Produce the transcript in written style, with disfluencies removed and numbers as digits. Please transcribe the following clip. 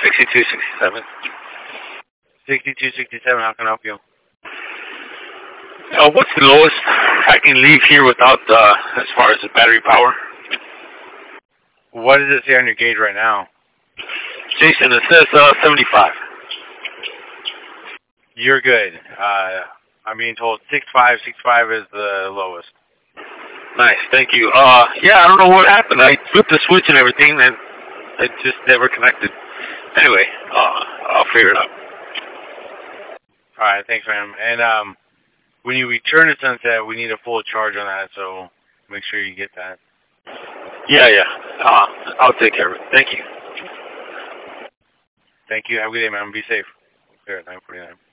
6267. 6267, how can I help you? What's the lowest I can leave here without, as far as the battery power? What does it say on your gauge right now? Jason, it says 75. You're good. I'm being told 65. 65 is the lowest. Nice, thank you. Yeah, I don't know what happened. I flipped the switch and everything, and it just never connected. Anyway, I'll figure it out. All right, thanks, ma'am. And when you return to Sunset, we need a full charge on that, so make sure you get that. Yeah. I'll take care of it. Thank you. Thank you. Have a good day, ma'am. Be safe. Here at 949.